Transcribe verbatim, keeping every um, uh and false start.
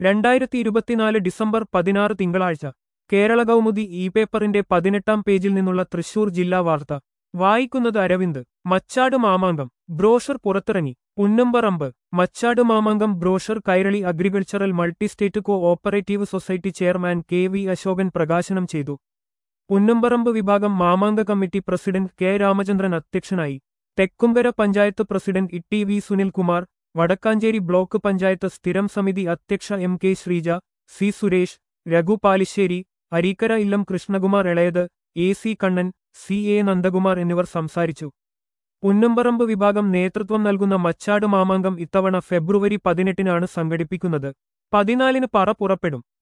രണ്ടായിരത്തി ഇരുപത്തിനാല് ഡിസംബർ പതിനാറ് തിങ്കളാഴ്ച കേരള കൗമുദി ഇ പേപ്പറിന്റെ പതിനെട്ടാം പേജിൽ നിന്നുള്ള തൃശൂർ ജില്ലാ വാർത്ത വായിക്കുന്നത് അരവിന്ദ്. മച്ചാട് മാമാങ്കം ബ്രോഷർ പുറത്തിറങ്ങി. Punnamparambu Machad Mamankam brochure Kairali agricultural multistate cooperative society chairman K V Ashokan പ്രകാശനം ചെയ്തു. പുന്നമ്പറമ്പ് വിഭാഗം Mamanka committee president K Ramachandran അധ്യക്ഷനായി. Thekkumkara panchayat president E T V Sunilkumar, Vadakkanchery block panchayat സ്ഥിരം സമിതി അധ്യക്ഷ M K Sreeja, C Suresh, Raghu Palissery, Areekkara Illam Krishnakumar Elayath, A C Kannan, C A Nandakumar എന്നിവർ സംസാരിച്ചു. പുന്നമ്പറമ്പ് വിഭാഗം നേതൃത്വം നൽകുന്ന മച്ചാട് മാമാങ്കം ഇത്തവണ ഫെബ്രുവരി പതിനെട്ടിനാണ് സംഘടിപ്പിക്കുന്നത്. പതിനാലിന് പറ പുറപ്പെടും.